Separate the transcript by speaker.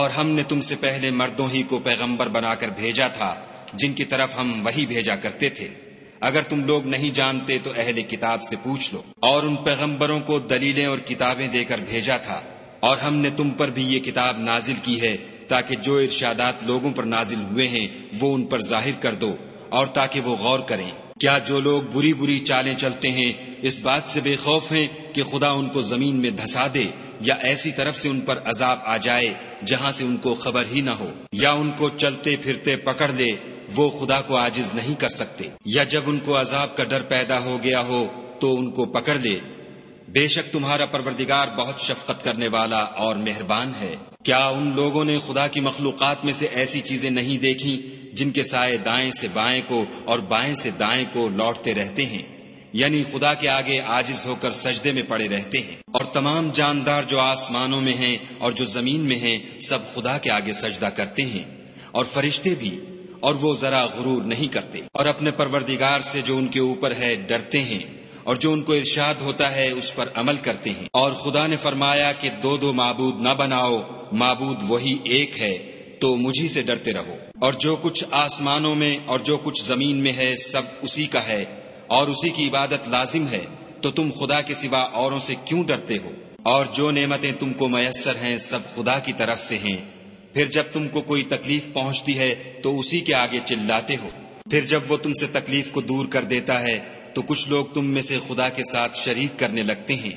Speaker 1: اور ہم نے تم سے پہلے مردوں ہی کو پیغمبر بنا کر بھیجا تھا جن کی طرف ہم وحی بھیجا کرتے تھے۔ اگر تم لوگ نہیں جانتے تو اہل کتاب سے پوچھ لو۔ اور ان پیغمبروں کو دلیلیں اور کتابیں دے کر بھیجا تھا، اور ہم نے تم پر بھی یہ کتاب نازل کی ہے تاکہ جو ارشادات لوگوں پر نازل ہوئے ہیں وہ ان پر ظاہر کر دو، اور تاکہ وہ غور کریں۔ کیا جو لوگ بری بری چالیں چلتے ہیں اس بات سے بے خوف ہیں کہ خدا ان کو زمین میں دھسا دے، یا ایسی طرف سے ان پر عذاب آ جائے جہاں سے ان کو خبر ہی نہ ہو، یا ان کو چلتے پھرتے پکڑ لے، وہ خدا کو عاجز نہیں کر سکتے، یا جب ان کو عذاب کا ڈر پیدا ہو گیا ہو تو ان کو پکڑ لے۔ بے شک تمہارا پروردگار بہت شفقت کرنے والا اور مہربان ہے۔ کیا ان لوگوں نے خدا کی مخلوقات میں سے ایسی چیزیں نہیں دیکھی جن کے سائے دائیں سے بائیں کو اور بائیں سے دائیں کو لوٹتے رہتے ہیں، یعنی خدا کے آگے عاجز ہو کر سجدے میں پڑے رہتے ہیں؟ اور تمام جاندار جو آسمانوں میں ہیں اور جو زمین میں ہیں سب خدا کے آگے سجدہ کرتے ہیں، اور فرشتے بھی، اور وہ ذرا غرور نہیں کرتے، اور اپنے پروردگار سے جو ان کے اوپر ہے ڈرتے ہیں، اور جو ان کو ارشاد ہوتا ہے اس پر عمل کرتے ہیں۔ اور خدا نے فرمایا کہ دو دو معبود نہ بناؤ، معبود وہی ایک ہے، تو مجھی سے ڈرتے رہو۔ اور جو کچھ آسمانوں میں اور جو کچھ زمین میں ہے سب اسی کا ہے، اور اسی کی عبادت لازم ہے، تو تم خدا کے سوا اوروں سے کیوں ڈرتے ہو؟ اور جو نعمتیں تم کو میسر ہیں سب خدا کی طرف سے ہیں۔ پھر جب تم کو کوئی تکلیف پہنچتی ہے تو اسی کے آگے چلاتے ہو، پھر جب وہ تم سے تکلیف کو دور کر دیتا ہے تو کچھ لوگ تم میں سے خدا کے ساتھ شریک کرنے لگتے ہیں۔